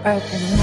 Earth and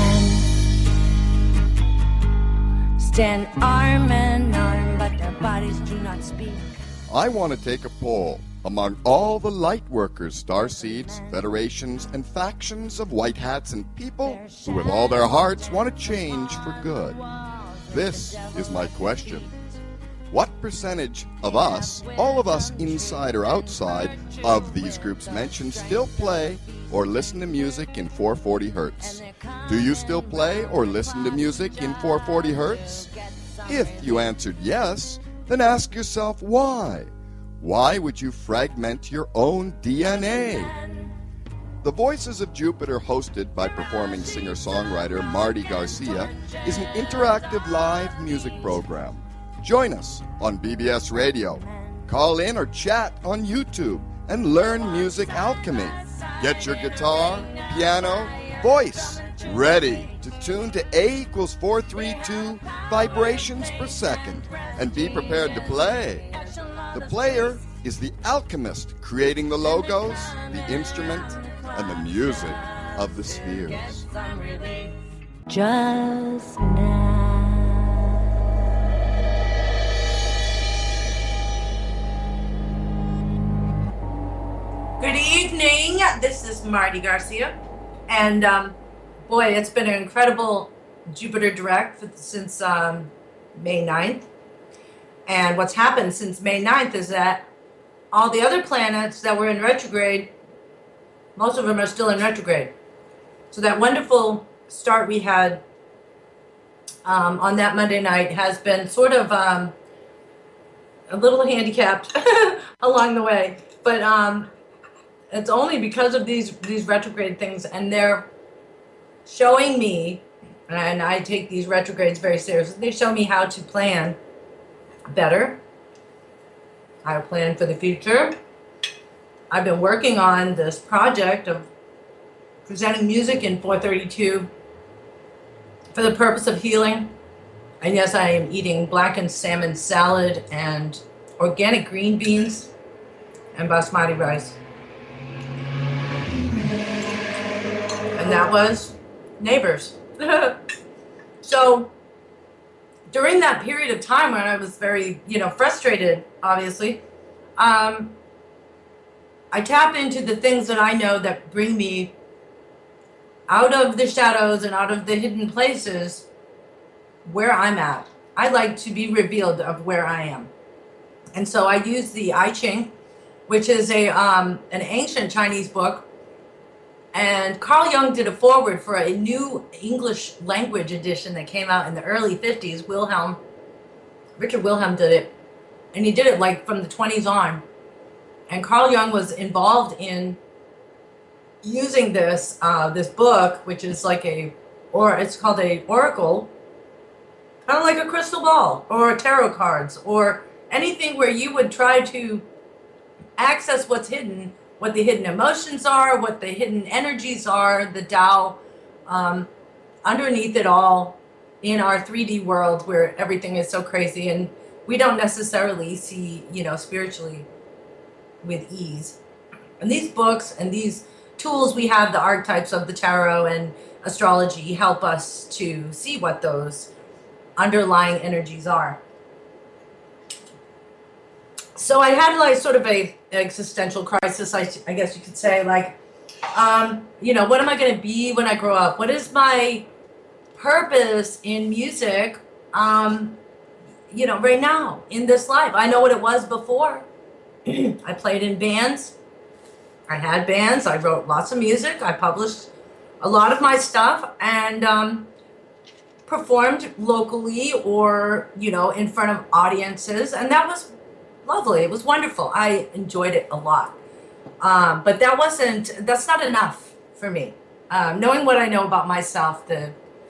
men stand arm in arm, but their bodies do not speak. I want to take a poll among all the light workers, starseeds, federations, and factions of white hats and people who with all their hearts want to change for good. This is my question. What percentage of us, all of us inside or outside of these groups mentioned, still play or listen to music in 440 hertz? Do you still play or listen to music in 440 hertz? If you answered yes, then ask yourself why. Why would you fragment your own DNA? The Voices of Jupiter, hosted by performing singer-songwriter Marty Garcia, is an interactive live music program. Join us on BBS Radio. Call in or chat on YouTube and learn music alchemy. Get your guitar, piano, voice ready to tune to A equals 432 vibrations per second and be prepared to play. The player is the alchemist, creating the logos, the instrument, and the music of the spheres. Just now. Good evening. This is Marty Garcia. And boy, it's been an incredible Jupiter Direct since May 9th. And what's happened since May 9th is that all the other planets that were in retrograde, most of them are still in retrograde. So that wonderful start we had on that Monday night has been sort of a little handicapped along the way. But it's only because of these retrograde things, and they're showing me, and I take these retrogrades very seriously, they show me how to plan better, how to plan for the future. I've been working on this project of presenting music in 432 for the purpose of healing. And yes, I am eating blackened salmon salad and organic green beans and basmati rice. And that was Neighbors. So during that period of time when I was very, frustrated, obviously, I tap into the things that I know that bring me out of the shadows and out of the hidden places where I'm at. I like to be revealed of where I am. And so I use the I Ching, which is an ancient Chinese book. And Carl Jung did a foreword for a new English language edition that came out in the early 50s. Richard Wilhelm did it. And he did it like from the 20s on. And Carl Jung was involved in using this book, which is it's called a oracle, kind of like a crystal ball or tarot cards or anything where you would try to access what's hidden, what the hidden emotions are, what the hidden energies are, the Tao, underneath it all in our 3D world where everything is so crazy and we don't necessarily see, spiritually with ease. And these books and these tools we have, the archetypes of the tarot and astrology, help us to see what those underlying energies are. So I had sort of a existential crisis, I guess you could say, what am I going to be when I grow up? What is my purpose in music, right now in this life? I know what it was before. I played in bands. I had bands. I wrote lots of music. I published a lot of my stuff and performed locally or, in front of audiences. And that was lovely. It was wonderful. I enjoyed it a lot. But that's not enough for me. Knowing what I know about myself, the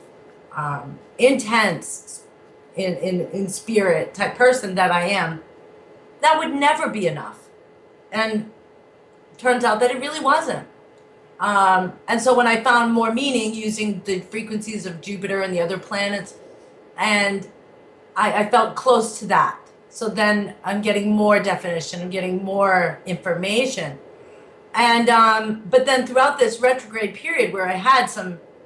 intense in spirit type person that I am, that would never be enough. And turns out that it really wasn't. And so when I found more meaning using the frequencies of Jupiter and the other planets, and I felt close to that. So then I'm getting more definition, I'm getting more information. And but then throughout this retrograde period where I had some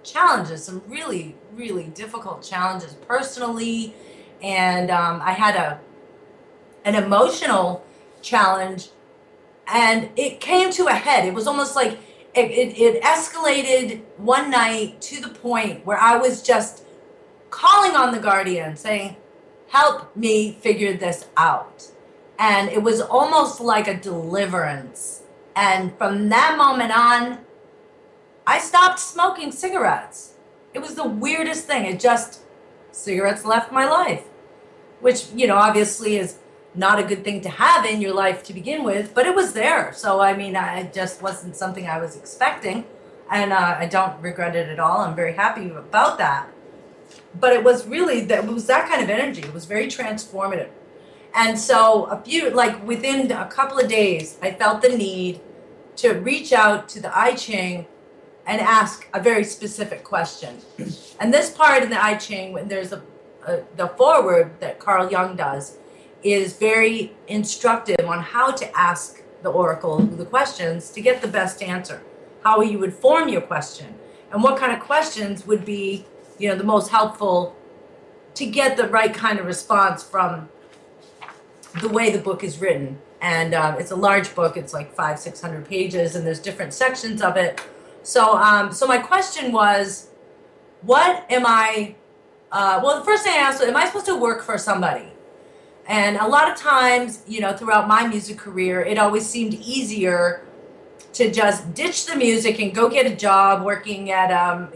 challenges, some really, really difficult challenges personally. And I had an emotional challenge, and it came to a head. It was almost like it escalated one night to the point where I was just calling on the guardian saying, help me figure this out. And it was almost like a deliverance. And from that moment on, I stopped smoking cigarettes. It was the weirdest thing. Cigarettes left my life, which, obviously is not a good thing to have in your life to begin with, but it was there. So, it just wasn't something I was expecting, and I don't regret it at all. I'm very happy about that. But it was that kind of energy. It was very transformative. And so within a couple of days, I felt the need to reach out to the I Ching and ask a very specific question. And this part in the I Ching, when there's the foreword that Carl Jung does, is very instructive on how to ask the oracle the questions to get the best answer, how you would form your question, and what kind of questions would be, the most helpful to get the right kind of response from the way the book is written. And it's a large book. It's like 500-600 pages, and there's different sections of it. So my question was, what am I, the first thing I asked was, am I supposed to work for somebody? And a lot of times, throughout my music career, it always seemed easier to just ditch the music and go get a job working at,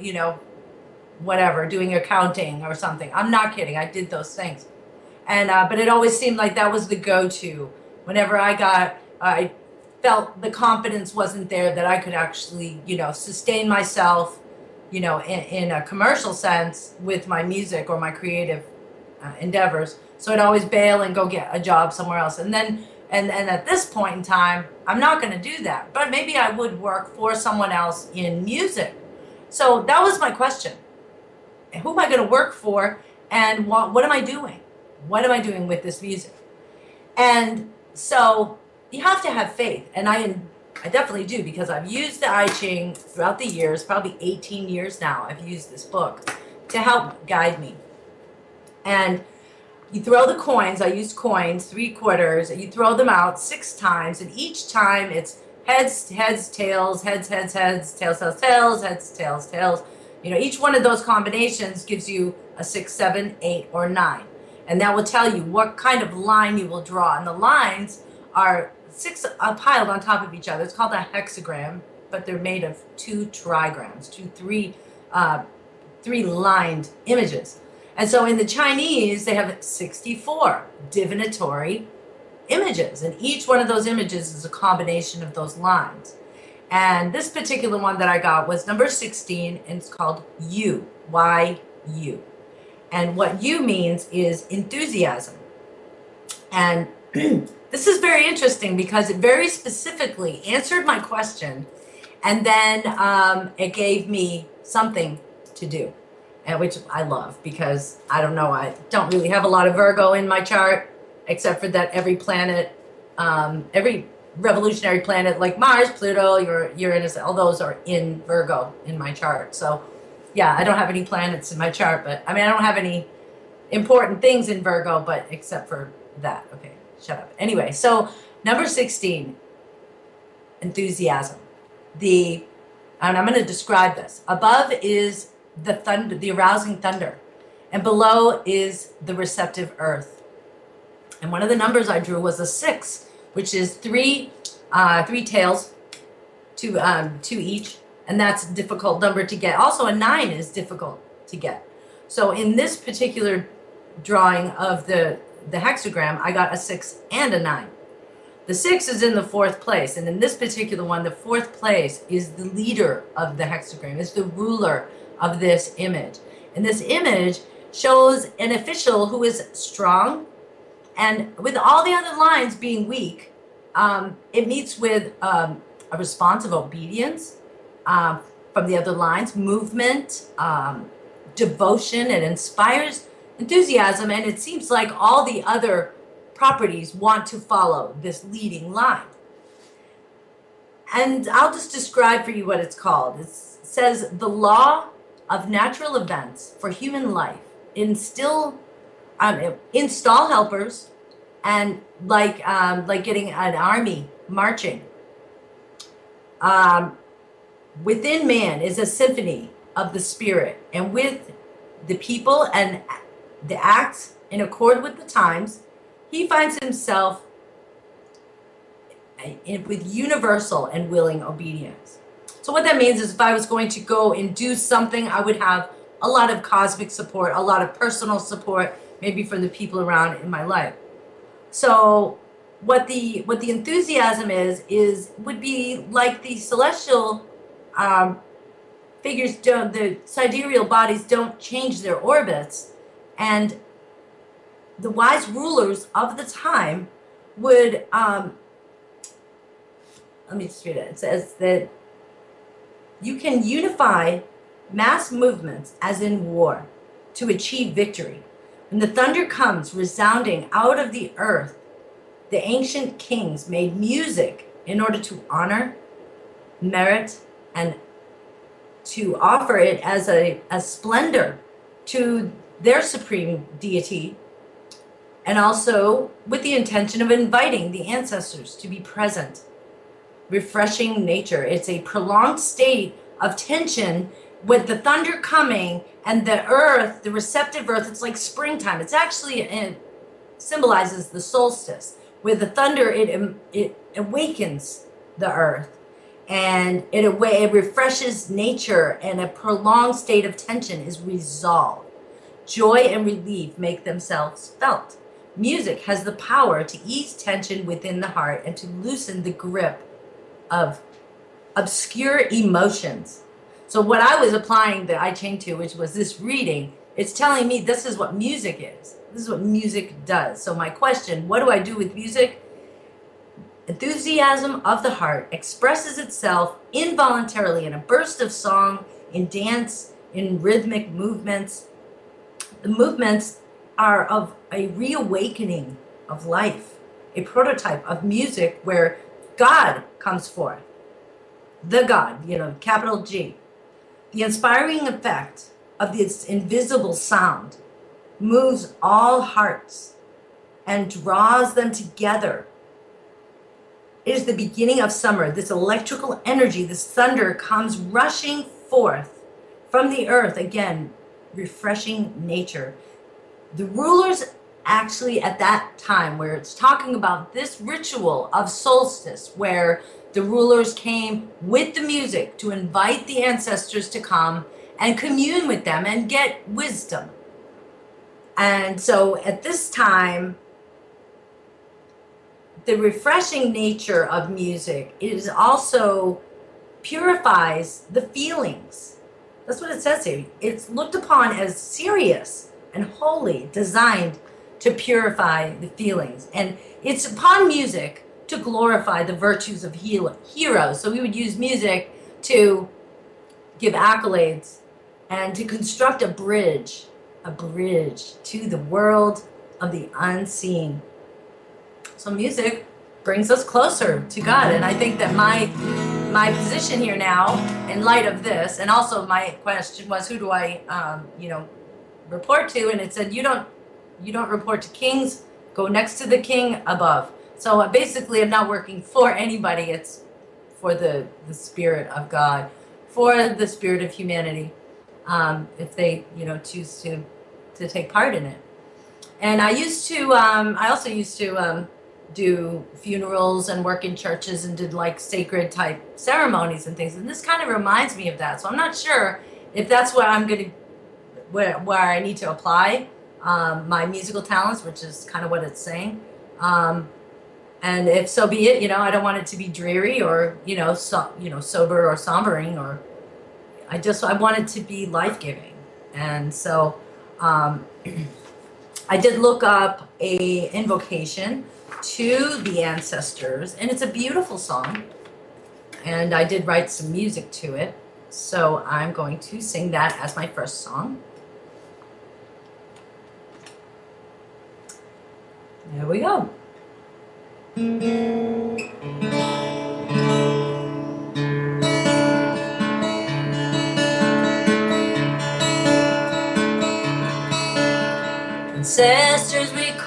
whatever, doing accounting or something. I'm not kidding. I did those things. And but it always seemed like that was the go-to. Whenever I felt the confidence wasn't there that I could actually, sustain myself, in a commercial sense with my music or my creative endeavors. So I'd always bail and go get a job somewhere else. And then, and at this point in time, I'm not going to do that. But maybe I would work for someone else in music. So that was my question. Who am I going to work for? And what am I doing? What am I doing with this music? And so you have to have faith. And I definitely do, because I've used the I Ching throughout the years, probably 18 years now. I've used this book to help guide me. And you throw the coins. I used coins, 3 quarters. You throw them out 6 times, and each time it's heads, heads, tails, heads, heads, heads, tails, tails, tails, heads, tails, tails. Each one of those combinations gives you a 6, 7, 8, or 9. And that will tell you what kind of line you will draw. And the lines are 6 piled on top of each other. It's called a hexagram, but they're made of 2 trigrams, 3 lined images. And so in the Chinese, they have 64 divinatory images. And each one of those images is a combination of those lines. And this particular one that I got was number 16, and it's called You, Y-U. And what you means is enthusiasm. And this is very interesting because it very specifically answered my question, and then it gave me something to do, which I love, because I don't know, I don't really have a lot of Virgo in my chart, except for that every planet, every revolutionary planet like Mars, Pluto, Uranus, all those are in Virgo in my chart. So yeah, I don't have any planets in my chart, but I don't have any important things in Virgo, but except for that. Okay, shut up. Anyway, so number 16, enthusiasm. And I'm going to describe this. Above is the thunder, the arousing thunder, and below is the receptive earth. And one of the numbers I drew was a 6, which is 3 tails, 2 each. And that's a difficult number to get. Also, a 9 is difficult to get. So in this particular drawing of the hexagram, I got a 6 and a 9. The 6 is in the 4th place. And in this particular one, the 4th place is the leader of the hexagram, is the ruler of this image. And this image shows an official who is strong. And with all the other lines being weak, it meets with a response of obedience, from the other lines, movement, devotion. It inspires enthusiasm, and it seems like all the other properties want to follow this leading line. And I'll just describe for you what it's called. It says the law of natural events for human life, install helpers, and like getting an army marching. Within man is a symphony of the spirit, and with the people and the acts in accord with the times, he finds himself with universal and willing obedience. So what that means is if I was going to go and do something, I would have a lot of cosmic support, a lot of personal support, maybe from the people around in my life. So what the enthusiasm would be like the celestial figures don't, the sidereal bodies don't change their orbits, and the wise rulers of the time would let me just read it. It says that you can unify mass movements as in war to achieve victory. When the thunder comes resounding out of the earth, the ancient kings made music in order to honor, merit, and to offer it as a splendor to their supreme deity, and also with the intention of inviting the ancestors to be present. Refreshing nature. It's a prolonged state of tension with the thunder coming and the earth, the receptive earth. It's like springtime. It's actually, it symbolizes the solstice. With the thunder, it awakens the earth, and it refreshes nature, and a prolonged state of tension is resolved. Joy and relief make themselves felt. Music has the power to ease tension within the heart and to loosen the grip of obscure emotions. So what I was applying the I Ching to, which was this reading, it's telling me this is what music is. This is what music does. So my question, what do I do with music? Enthusiasm of the heart expresses itself involuntarily in a burst of song, in dance, in rhythmic movements. The movements are of a reawakening of life, a prototype of music where God comes forth. The God, capital G. The inspiring effect of this invisible sound moves all hearts and draws them together. It is the beginning of summer. This electrical energy, this thunder comes rushing forth from the earth, again, refreshing nature. The rulers actually at that time, where it's talking about this ritual of solstice, where the rulers came with the music to invite the ancestors to come and commune with them and get wisdom. And so at this time, the refreshing nature of music is also purifies the feelings. That's what it says here. It's looked upon as serious and holy, designed to purify the feelings. And it's upon music to glorify the virtues of heroes. So we would use music to give accolades and to construct a bridge to the world of the unseen. So music brings us closer to God. And I think that my position here now, in light of this, and also my question was, who do I, report to? And it said, you don't report to kings, go next to the king above. So basically, I'm not working for anybody. It's for the spirit of God, for the spirit of humanity, if they, choose to take part in it. And I also used to do funerals and work in churches and did like sacred type ceremonies and things. And this kind of reminds me of that. So I'm not sure if that's where I'm going to, where I need to apply my musical talents, which is kind of what it's saying. And if so be it, I don't want it to be dreary or, sober or sombering, or I want it to be life-giving. And so I did look up a invocation to the ancestors, and it's a beautiful song, and I did write some music to it, so I'm going to sing that as my first song. There we go.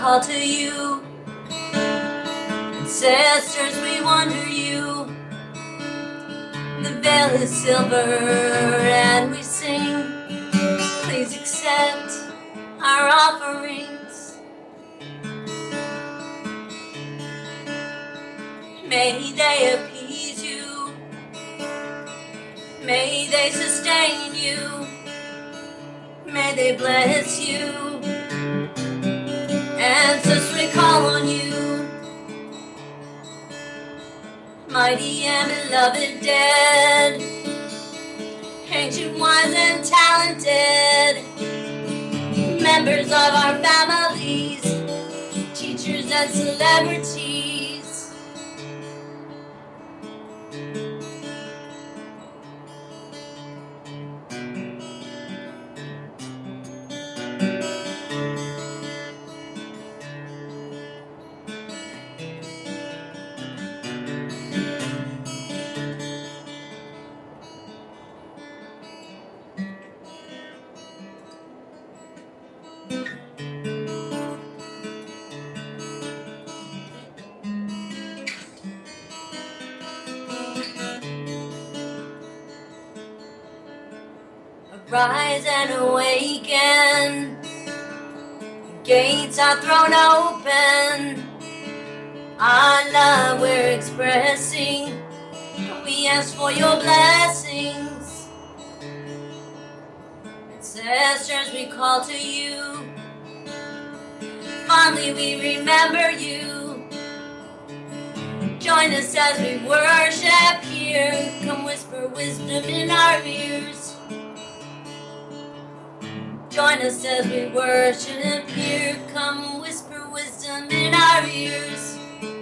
call to you. Ancestors, we wonder you. The veil is silver and we sing. Please accept our offerings. May they appease you. May they sustain you. May they bless you. Ancestors, we call on you. Mighty and beloved dead, ancient, wise, and talented, members of our families, teachers and celebrities. Rise and awaken. The gates are thrown open. Our love we're expressing. We ask for your blessings. Ancestors, we call to you. Fondly we remember you. Join us as we worship here. Come whisper wisdom in our ears. Join us as we worship here. Come whisper wisdom in our ears.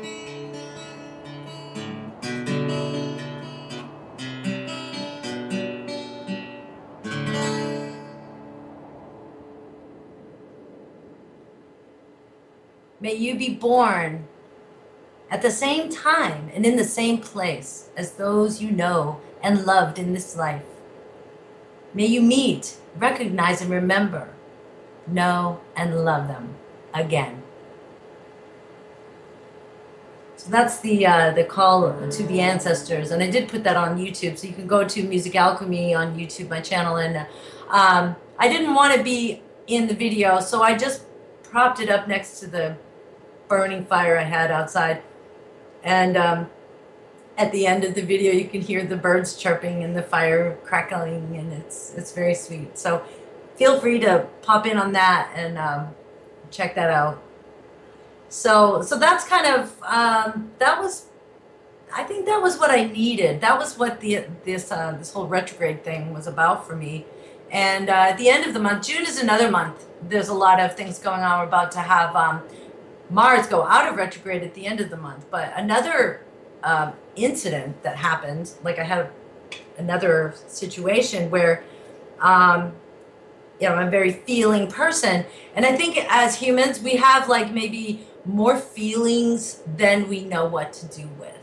May you be born at the same time and in the same place as those you know and loved in this life. May you meet, recognize, and remember, know, and love them again. So that's the call to the ancestors, and I did put that on YouTube, so you can go to Music Alchemy on YouTube, my channel, and I didn't want to be in the video, so I just propped it up next to the burning fire I had outside, and at the end of the video, you can hear the birds chirping and the fire crackling, and it's very sweet. So feel free to pop in on that and check that out. So that's kind of I think that was what I needed. That was what this whole retrograde thing was about for me. And at the end of the month, June is another month. There's a lot of things going on. We're about to have Mars go out of retrograde at the end of the month, but another incident that happened, like I had another situation where I'm a very feeling person, and I think as humans we have like maybe more feelings than we know what to do with,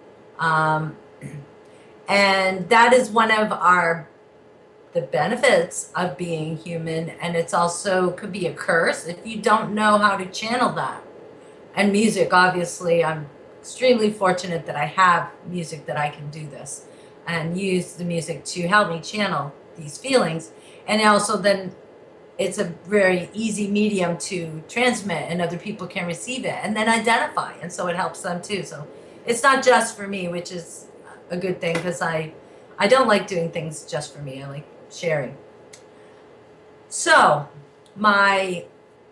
and that is one of the benefits of being human, and it's also could be a curse if you don't know how to channel that. And music, obviously, I'm extremely fortunate that I have music that I can do this and use the music to help me channel these feelings. And also then it's a very easy medium to transmit, and other people can receive it and then identify, and so it helps them too. So it's not just for me, which is a good thing, because I don't like doing things just for me. I like sharing. So my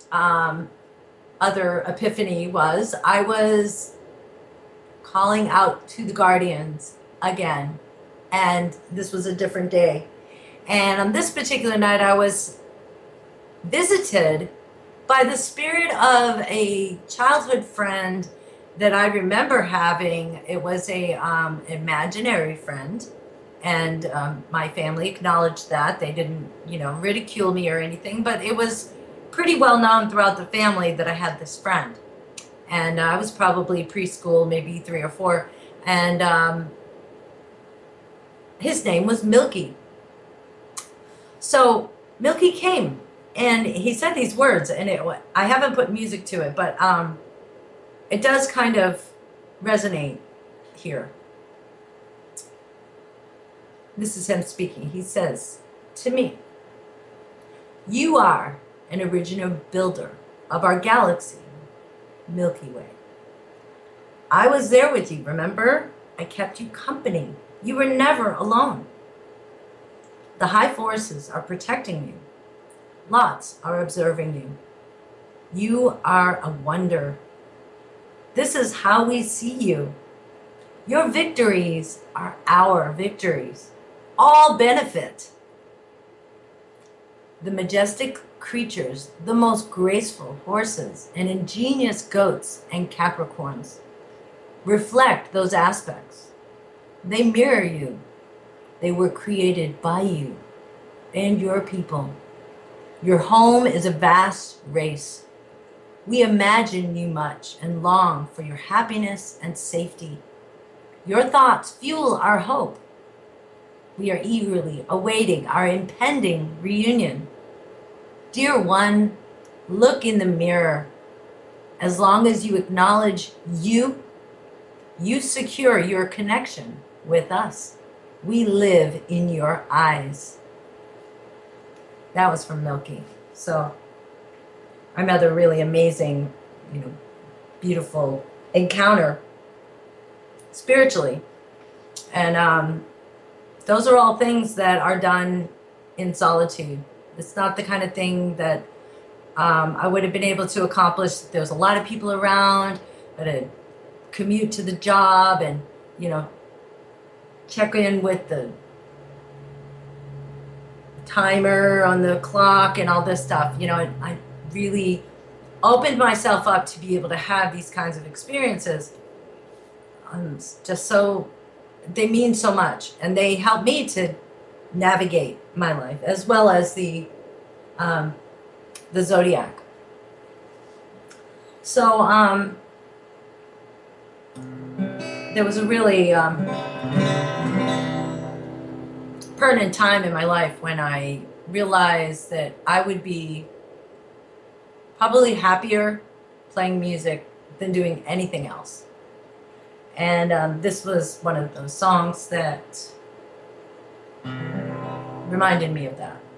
other epiphany was I was calling out to the guardians again, and this was a different day. And on this particular night, I was visited by the spirit of a childhood friend that I remember having. It was a imaginary friend, and my family acknowledged that. They didn't, ridicule me or anything, but it was pretty well known throughout the family that I had this friend. And I was probably preschool, maybe 3 or 4, and his name was Milky. So Milky came, And he said these words, and I haven't put music to it, but it does kind of resonate here. This is him speaking. He says to me, "You are an original builder of our galaxy, Milky Way. I was there with you, remember? I kept you company. You were never alone. The high forces are protecting you. Lots are observing you. You are a wonder. This is how we see you. Your victories are our victories. All benefit. The majestic creatures, the most graceful horses, and ingenious goats and Capricorns reflect those aspects. They mirror you. They were created by you and your people. Your home is a vast race. We imagine you much and long for your happiness and safety. Your thoughts fuel our hope. We are eagerly awaiting our impending reunion. Dear one, look in the mirror. As long as you acknowledge you secure your connection with us. We live in your eyes." That was from Milky. So another really amazing, beautiful encounter spiritually. And those are all things that are done in solitude. It's not the kind of thing that I would have been able to accomplish. There's a lot of people around, that I'd commute to the job and, check in with the timer on the clock and all this stuff. I really opened myself up to be able to have these kinds of experiences. They mean so much, and they help me to navigate my life, as well as the zodiac. So there was a really pertinent time in my life when I realized that I would be probably happier playing music than doing anything else. And this was one of those songs that reminded me of that.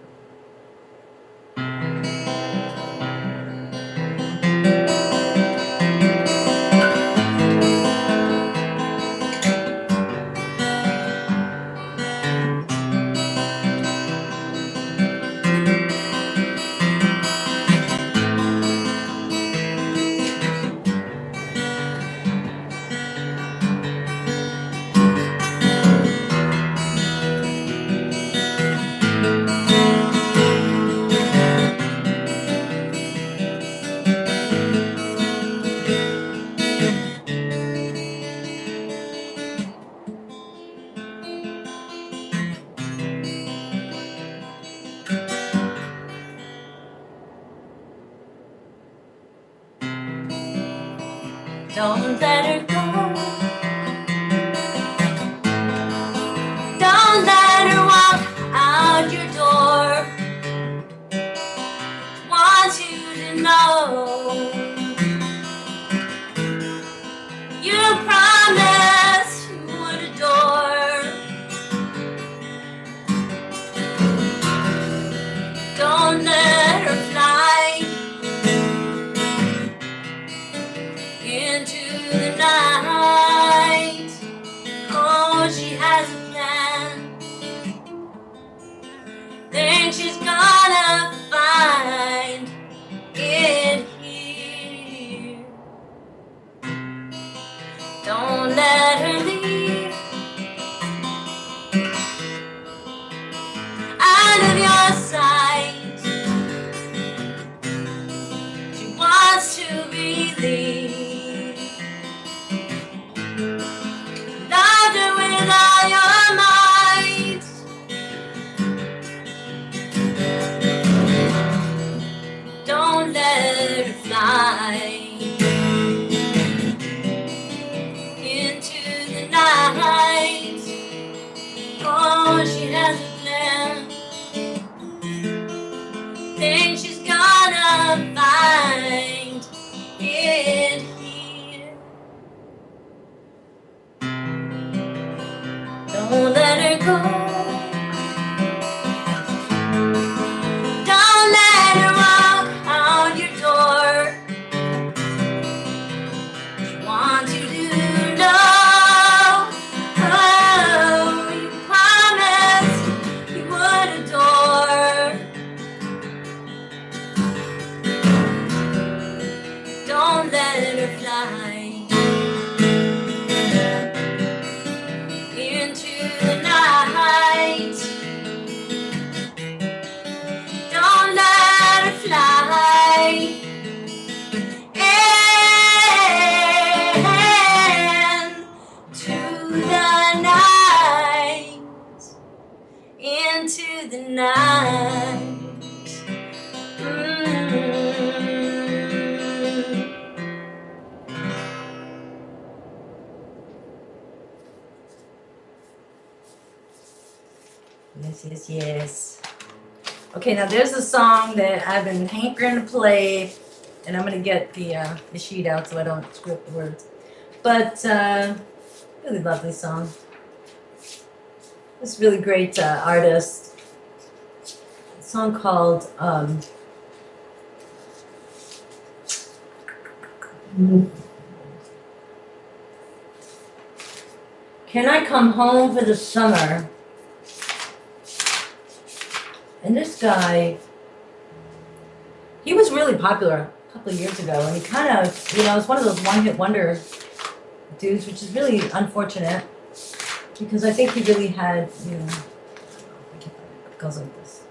go. Don't let her walk out your door. She wants you to know, oh, you promised you would adore. Don't let her fly into the night. Don't let her fly into the night. Into the night. Yes, yes, yes. Okay, now there's a song that I've been hankering to play, and I'm gonna get the sheet out so I don't screw up the words. But really lovely song. This really great artist. A song called Can I Come Home for the Summer? And this guy, he was really popular a couple of years ago, and he kind of, was one of those one-hit wonder dudes, which is really unfortunate, because I think he really had, it goes like this.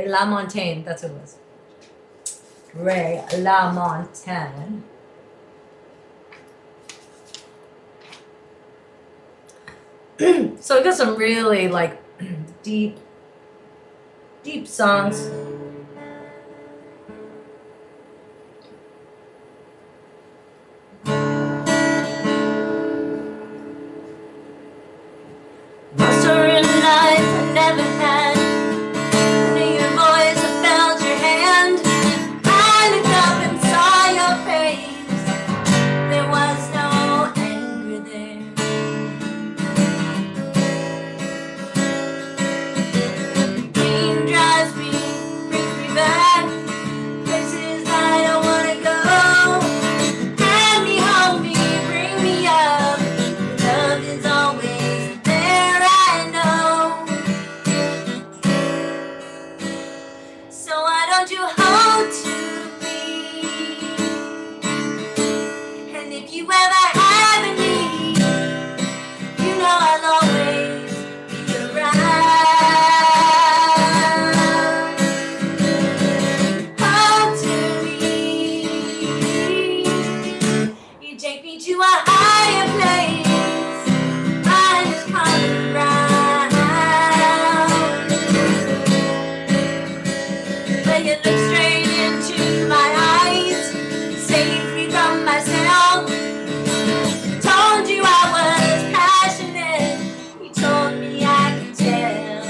LaMontagne, that's what it was. Ray LaMontagne. So I got some really like deep songs. Most of real life I never had. I knew your voice, I felt your hand. I looked up and saw your face. There was no anger there. Pain drives me, brings me back, places I don't wanna go. Hand me, hold me, bring me up. Love is always there, I know. So why don't you hold to me? And if you ever have a need, you know I'll always be around. Hold to me. You take me to a higher place. I just come around. When you look straight into my eyes, save me from myself. Told you I was passionate. You told me I could tell.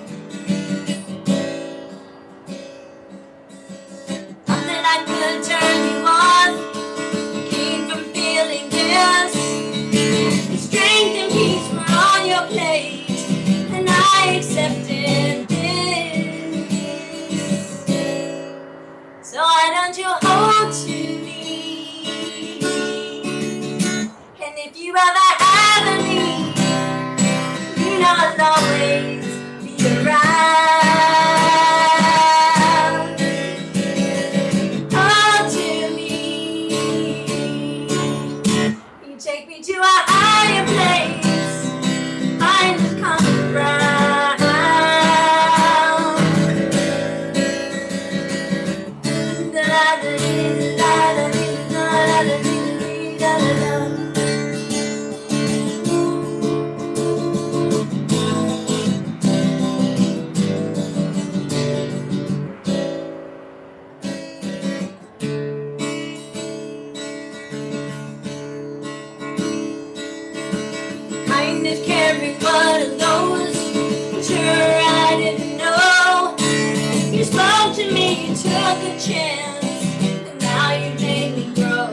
Nothing I could turn you on. Came from feeling this. Strength and peace were on your plate, and I accepted this. So why don't you hold to me? And if you ever have a need, you know I'll always be around. Hold to me. You take me to a higher place. I just come around. Kindness can't be one of those. Sure, I didn't know. You spoke to me, you took a chance, and now you made me grow.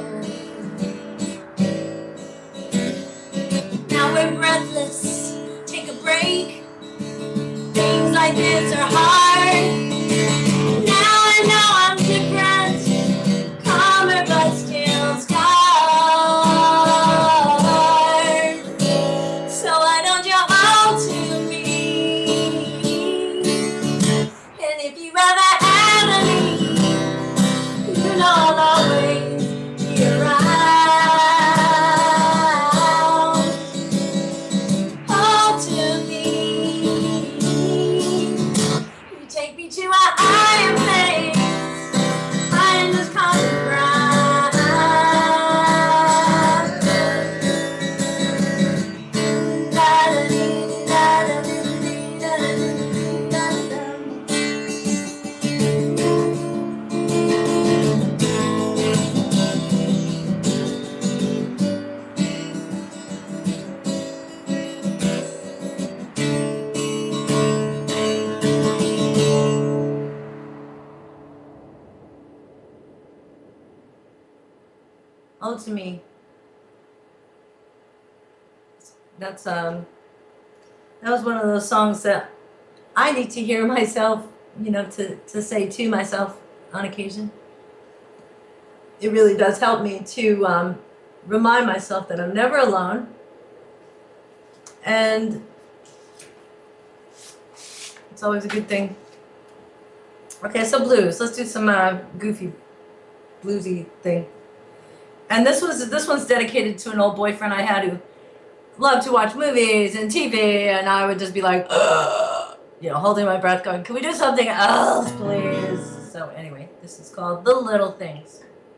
Now we're breathless, take a break. Things like this are hard. Now I know I'm different, calmer but still scarred. So why don't you hold to me? And if you ever have a need, you know I'll always be around. Hold to me. You take me to a higher place. I just come around. Hold to me. That was one of those songs that I need to hear myself, to say to myself on occasion. It really does help me to remind myself that I'm never alone. And it's always a good thing. Okay, so blues. Let's do some goofy, bluesy thing. And this one's dedicated to an old boyfriend I had who loved to watch movies and TV, and I would just be like, ugh, holding my breath going, can we do something else, please? So anyway, this is called The Little Things.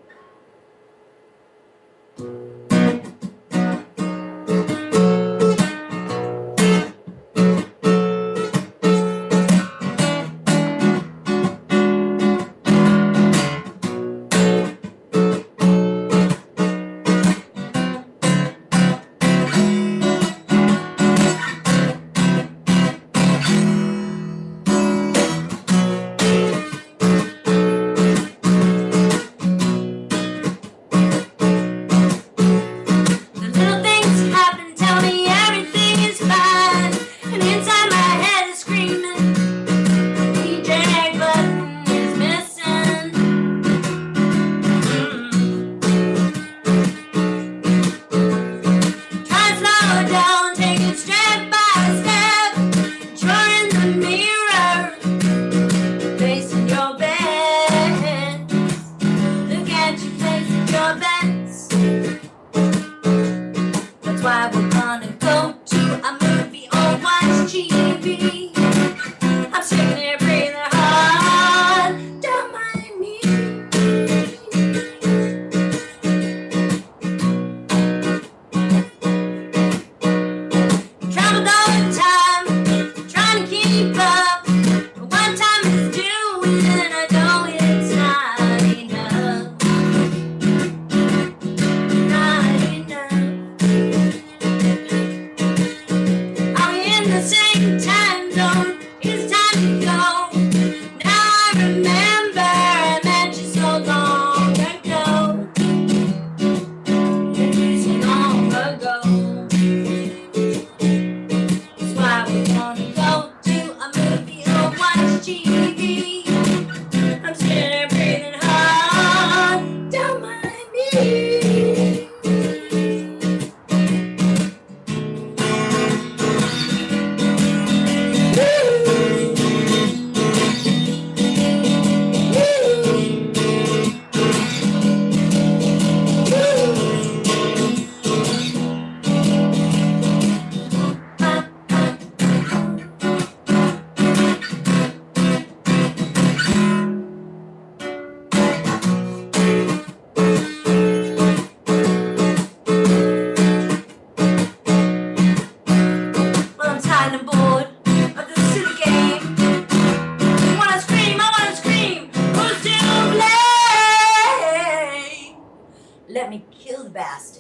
Let me kill the bastard.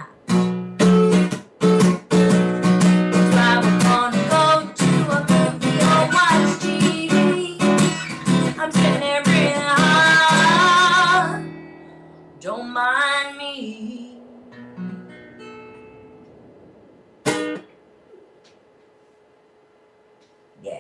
Don't mind me. Yeah.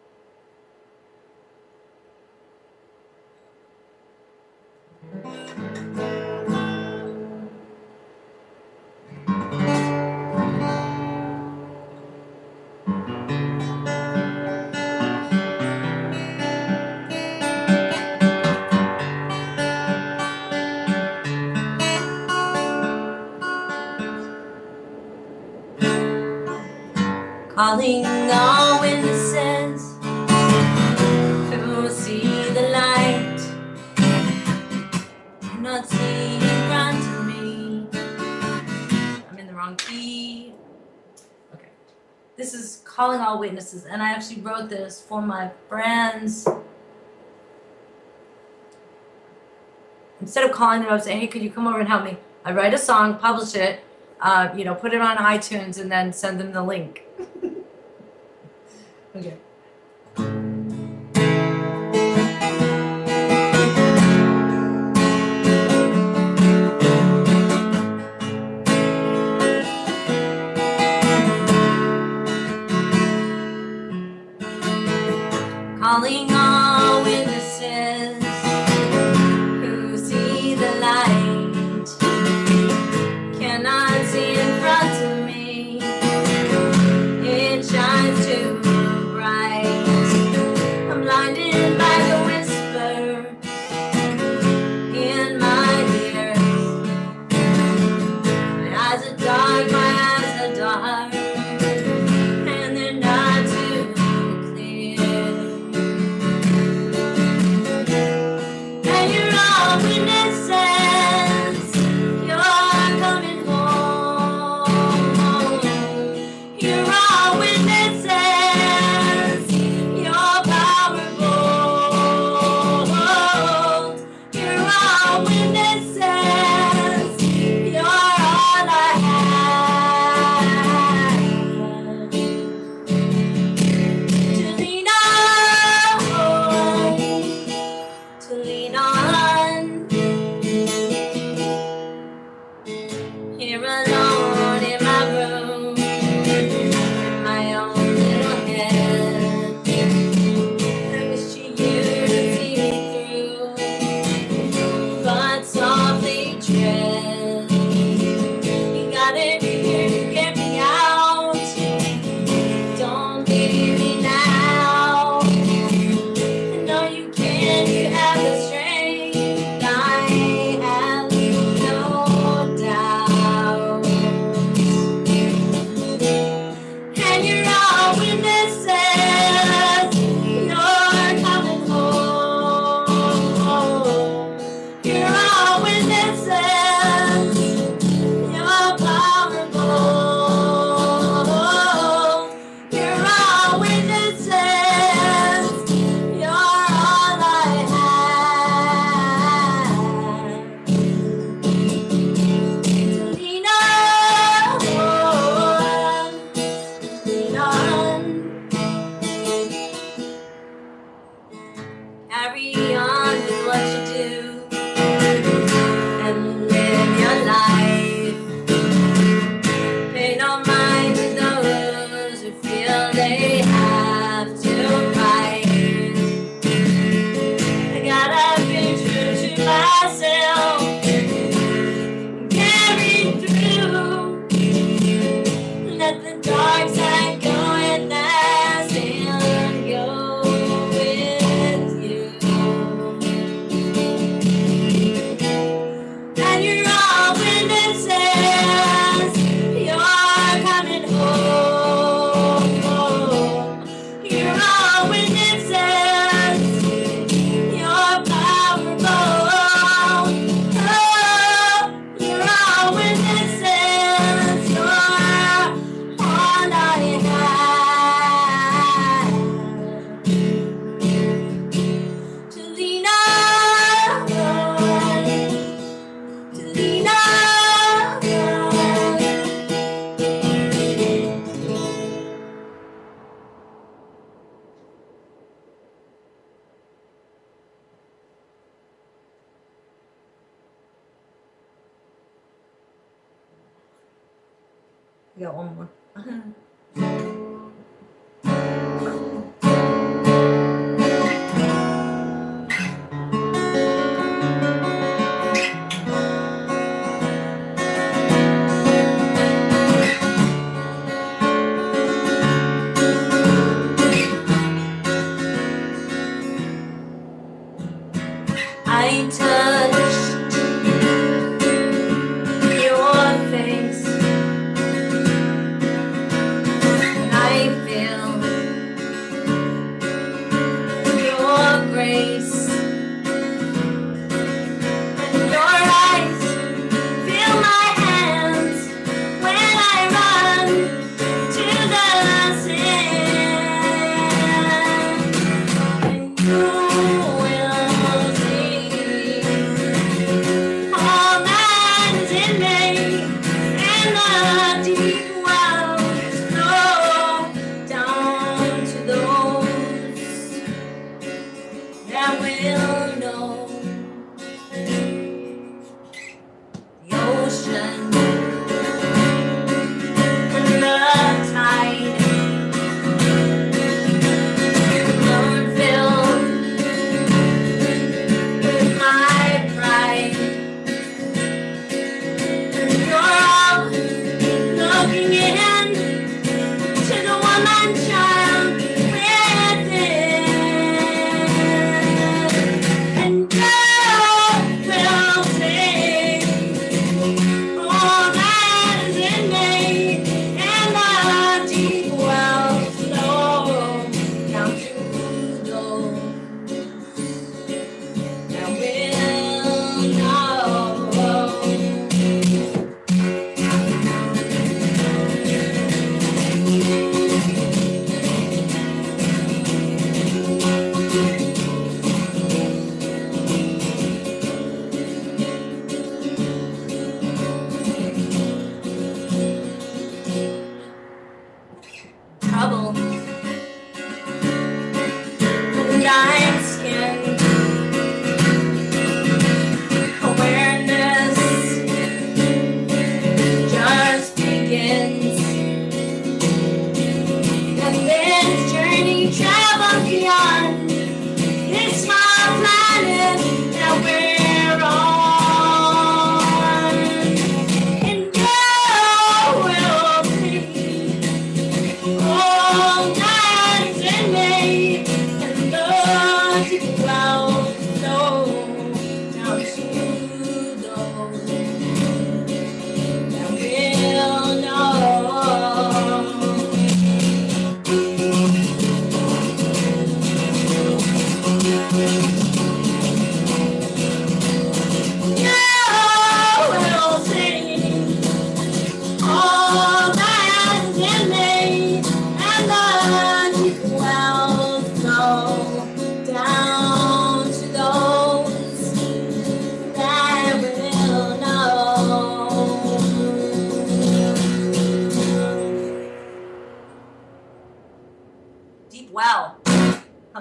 Calling all witnesses who see the light, not see in front of me. I'm in the wrong key. Okay. This is Calling All Witnesses, and I actually wrote this for my friends. Instead of calling them up saying, hey, could you come over and help me? I write a song, publish it, put it on iTunes, and then send them the link. Okay. Calling all witnesses who see the light, cannot see in front of me. It shines too bright. here alone in my room, in my own little head. I wish you to see me through, but softly tread. You got it here to get me out. Don't leave me now. I know you can, you have the strength. I have no doubt. And you're all witnesses. You're coming home. You're all witnesses. You're powerful. You're all witnesses. You're all I have. To lean on. Carry on with what you do and live your life. Pay no mind to those who feel they have to fight. I gotta be true to myself, carry through. Let the dark side go and I still go with you. And you're all witnesses. You're coming home. You're all witnesses. You're powerful. Oh, you're all witnesses. You're all I have. To lean on. To lean on. We got one more. I touched your face. I feel your grace. And your eyes feel my hands when I run to the sand. And you will see all that is in me, and the deep wells flow down to those that will know. The ocean and the tide, Lord, filled with my pride. And you're all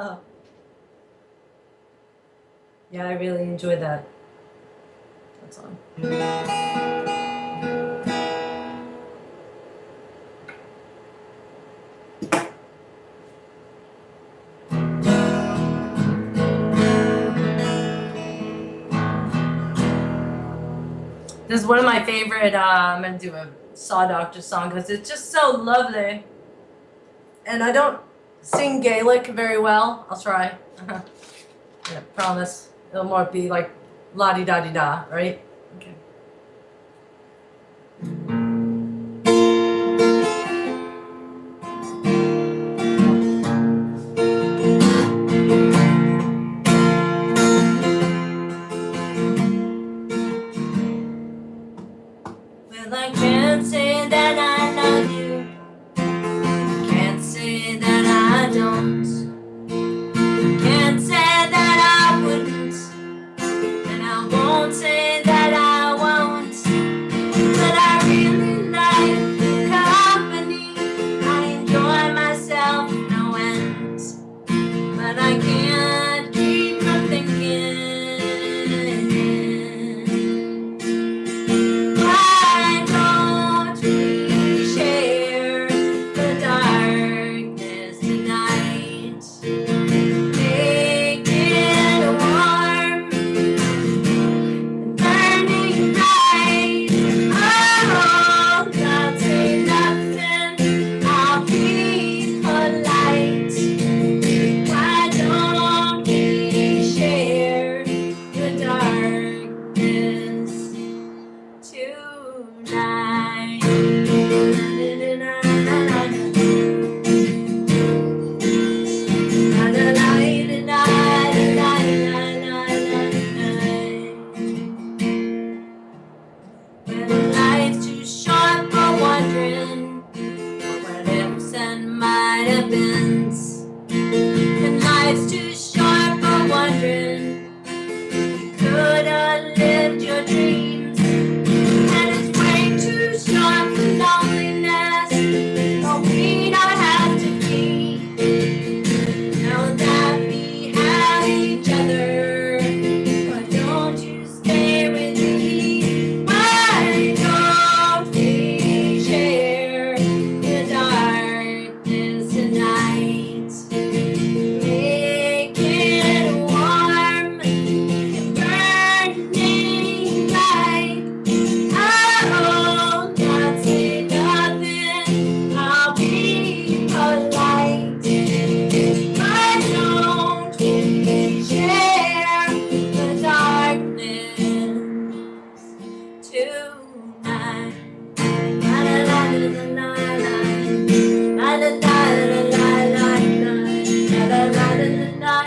Yeah, I really enjoyed that song. This is one of my favorite. I'm gonna do a Saw Doctor song because it's just so lovely. And I don't sing Gaelic very well. I'll try. Yeah, promise. It'll more be like la di da di da, right? Okay. Well, I can't say that I love you. Can't say that I don't. Can't say that I wouldn't. And I won't say that I won't. But I really like the company. I enjoy myself no end. But I can't keep from thinking. Why don't we share the darkness tonight? Make it warm and burning bright. Oh, don't say nothing. I'll be polite. Why don't we share the darkness tonight? When life's too short for wondering what ifs and might have beens. When life's too short for wondering you could have lived your dreams. And it's way too short for loneliness. But we don't have to be. Know that we have each other. But don't you stay with me? Why don't we share the darkness tonight? Make it warm and burning bright. Oh, don't say nothing. I'll be polite. Why don't we share the darkness tonight? La la la la la la. La la la la la la la. La la la la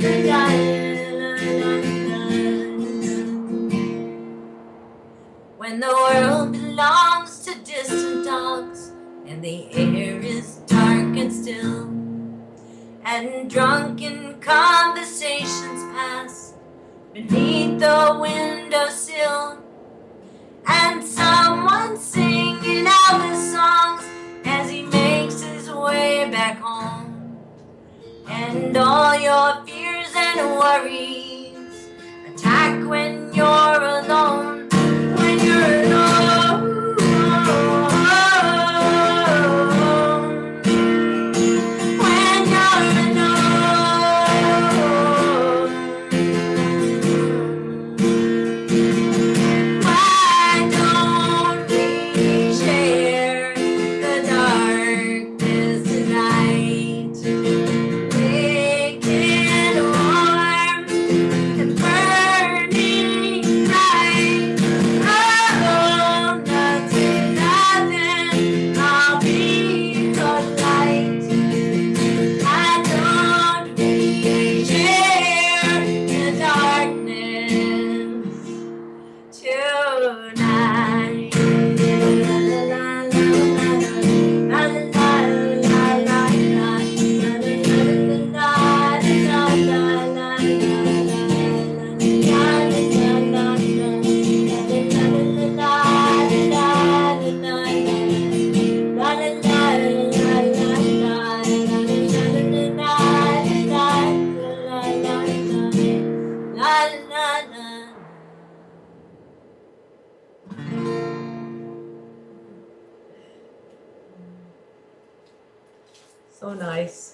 la la. When the world belongs to distant dogs and the air is dark and still, and drunken conversations pass beneath the windowsill, and someone singing Elvis songs as he makes his way back home, and all your fears and worries attack when you're alone. When you're alone. When you're alone. Why don't we share the darkness tonight? Make it warm and burning bright. So nice.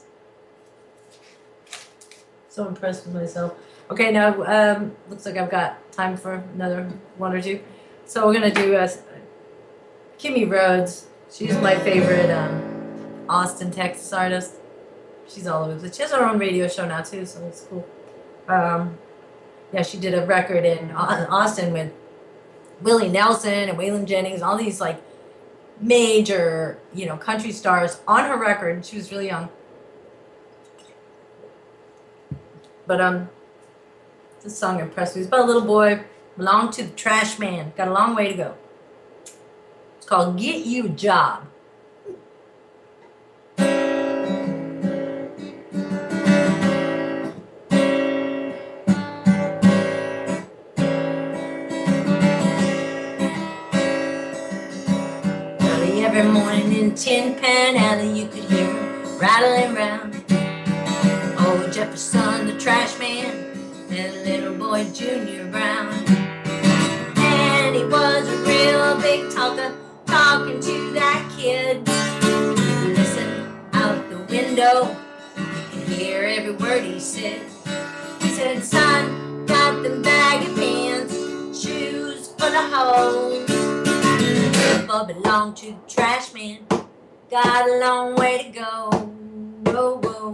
So impressed with myself. Okay, now looks like I've got time for another one or two. So we're gonna do Kimmy Rhodes. She's my favorite Austin, Texas artist. She's all over the place. She has her own radio show now too, so it's cool. Yeah, she did a record in Austin with Willie Nelson and Waylon Jennings, all these like major, country stars on her record. She was really young. But this song impressed me. It's about a little boy, belonged to the trash man. Got a long way to go. It's called Get You a Job. Every morning in Tin Pan Alley, you could hear him rattling round. Oh, Jefferson, the trash man, and little boy Junior Brown. And he was a real big talker, talking to that kid. You listen out the window, you can hear every word he said. He said, son, got them baggy pants, shoes full of holes. Belong to the trash man. Got a long way to go. Whoa, whoa.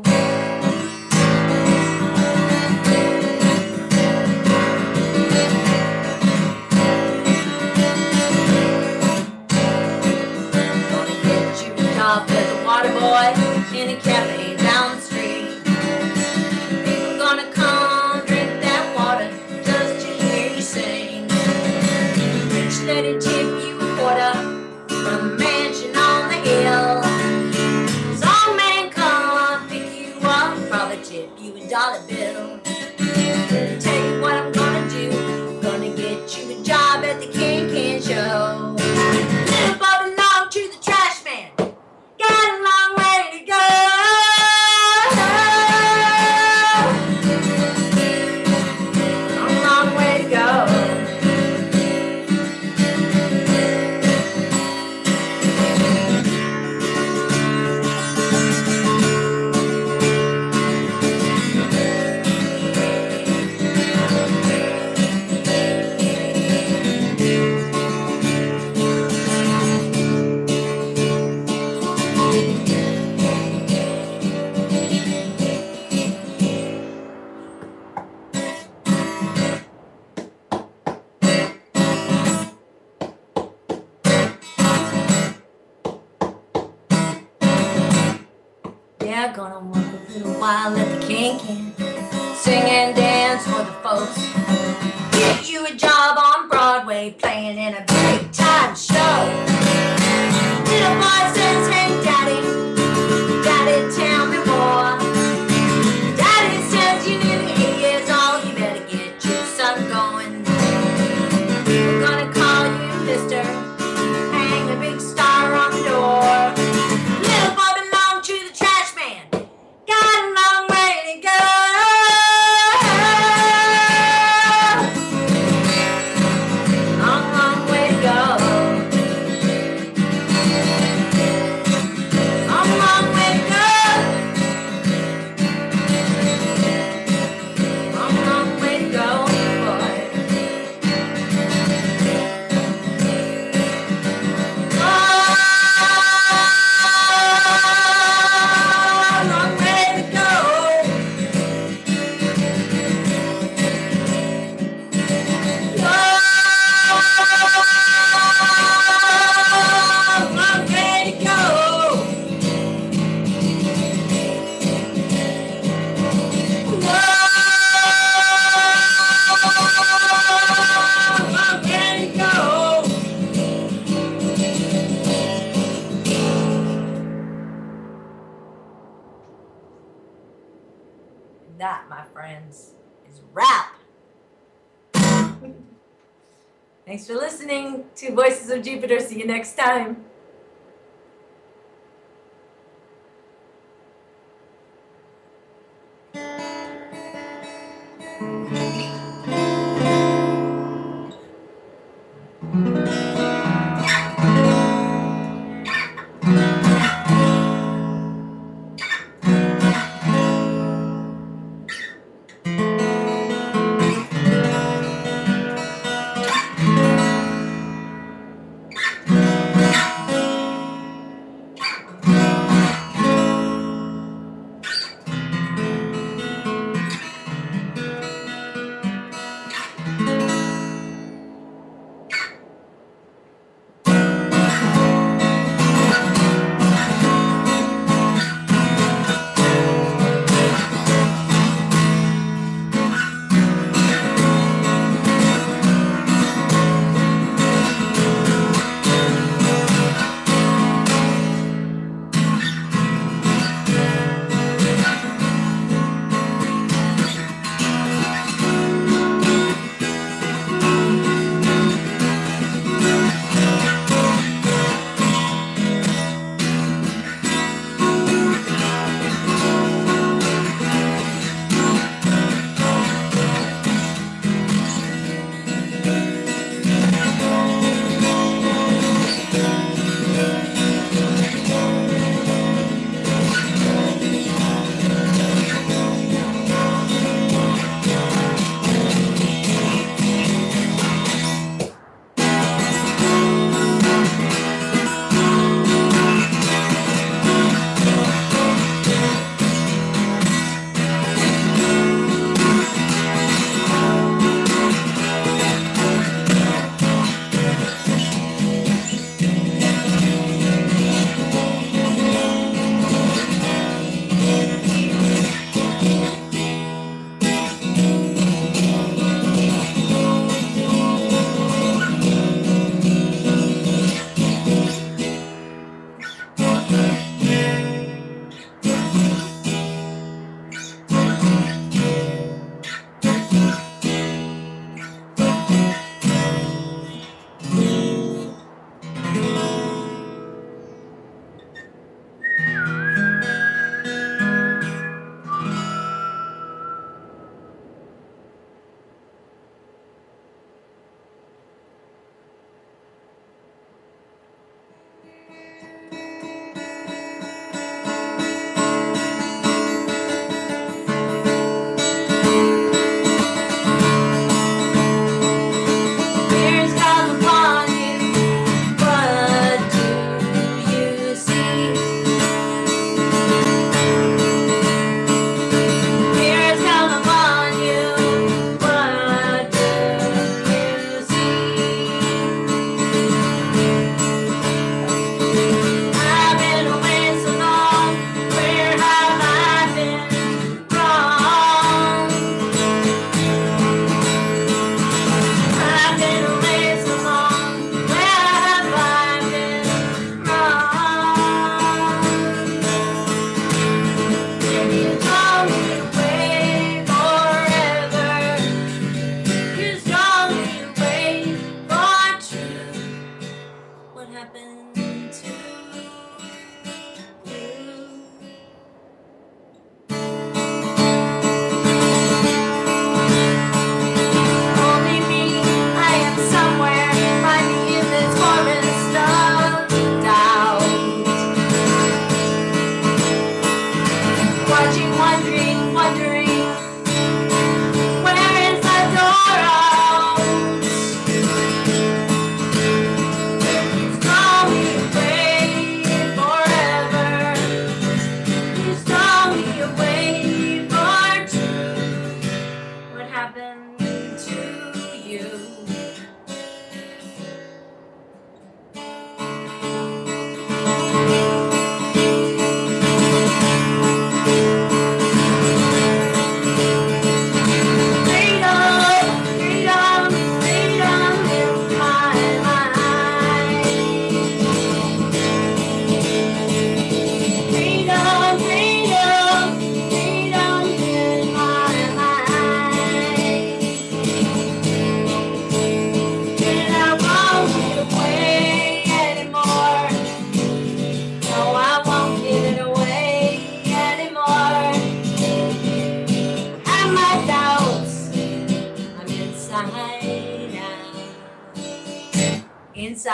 Gonna get you a job as a water boy in a cafe down the street. People gonna come drink that water just to hear you sing. Rich lady tip you a quarter from a mansion on the hill. Some man come pick you up, probably tip you a dollar bill. Tell you what I'm gonna do, gonna get you a job at the Can Show. Little boy belong to the trash man, got a long way to go. A long way to go. Yeah, gonna work a little while at the Can, sing and dance for the folks. Get you a job on Broadway, playing in a big time show. Little boy says, hey daddy, daddy tell me more. Daddy says you nearly 8 years old, you better get your son going. We're gonna call you mister, hang a big star on the door. Little boy belonged to the trash man, got a long way to go. Long, long way to go. Long, long way to go. Long, long way to go, boy. Long way to go. Long way to go. Long way to go. And that, my friends, is rap. Thanks for listening to Voices of Jupiter. See you next time.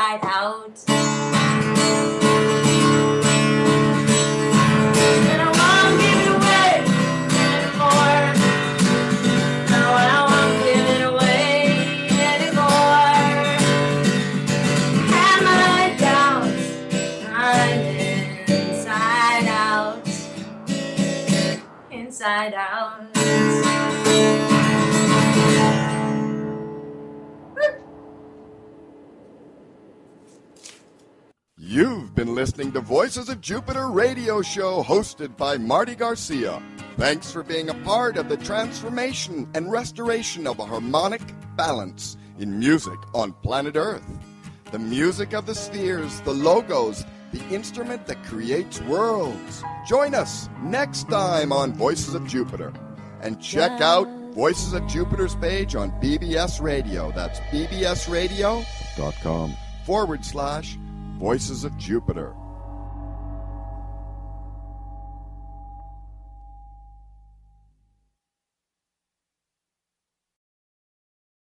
inside out. And I won't give it away anymore. No, I won't give it away anymore. Have my doubts, I'm inside out. Inside out. You've been listening to Voices of Jupiter radio show hosted by Marty Garcia. Thanks for being a part of the transformation and restoration of a harmonic balance in music on planet Earth. The music of the spheres, the logos, the instrument that creates worlds. Join us next time on Voices of Jupiter. And check out Voices of Jupiter's page on BBS Radio. That's bbsradio.com/Voices of Jupiter.